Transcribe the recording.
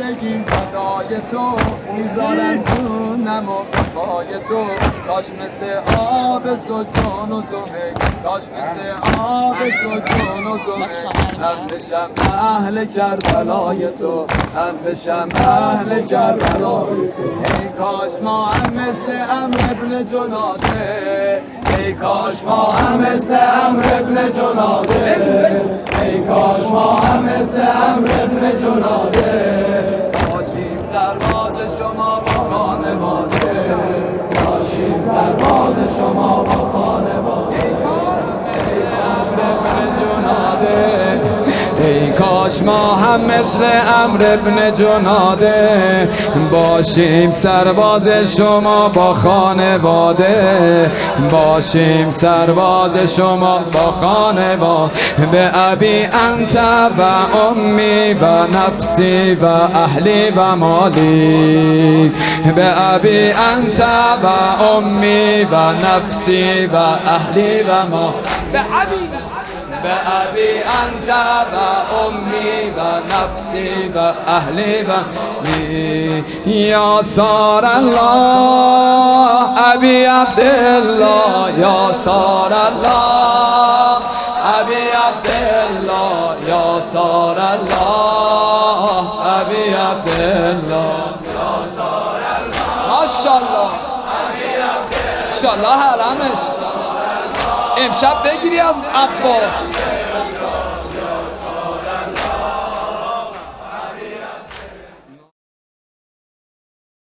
زندگی فدای تو، میذارم جونم و پای تو. کاش مثل آب سجون و زمه، کاش مثل آب سجون و زمه. من بشم اهل کربلای تو، من بشم اهل کربلای تو. ای کاش ما هم مثل عمرو ابن جناده، ای کاش ما هم مثل عمرو ابن جناده، ای کاش ما هم مثل عمرو ابن جناده. باشیم سرباز شما با خانواده، باشیم سرباز شما با خانواده. ای کاش ما هم مثل عمرو ابن جناده، باشیم سرباز شما با خانواده، باشیم سرباز شما با خانواده. به ابی انت و امی و نفسی و اهلی و مالی، به ابی انت و امی و نفسی و اهلی و مالی. به ابی انت و امی و نفسی و اهلی و می. یا سار الله ابی عبدالله، یا سار الله ابی عبدالله، یا سار الله ابی عبدالله، یا سار الله. ماشاءالله انشالله حرمش امشب بگیری از عباس.